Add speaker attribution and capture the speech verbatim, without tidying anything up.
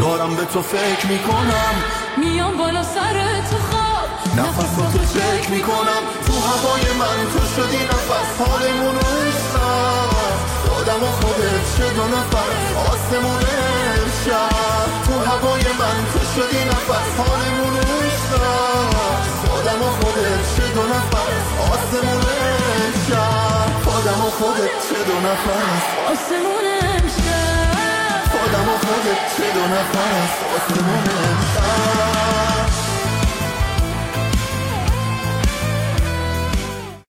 Speaker 1: دارم به تو فکر میکنم،
Speaker 2: میام بالا سر تو خواب،
Speaker 1: نفساتو چک میکنم، تو هوای من تو شدی نفس، حالمون رو عشقم، خودم و خودت چه دو نفر، آسمون امشب، تو هوای من تو شدی نفس، حالمون رو عشقم، خودم و خودت چه دو نفر، آسمون امشب، خودم و خودت چه دو نفر،
Speaker 2: آسمون امشب،
Speaker 1: خودم و خودت چه دو نفر، آسمون امشب.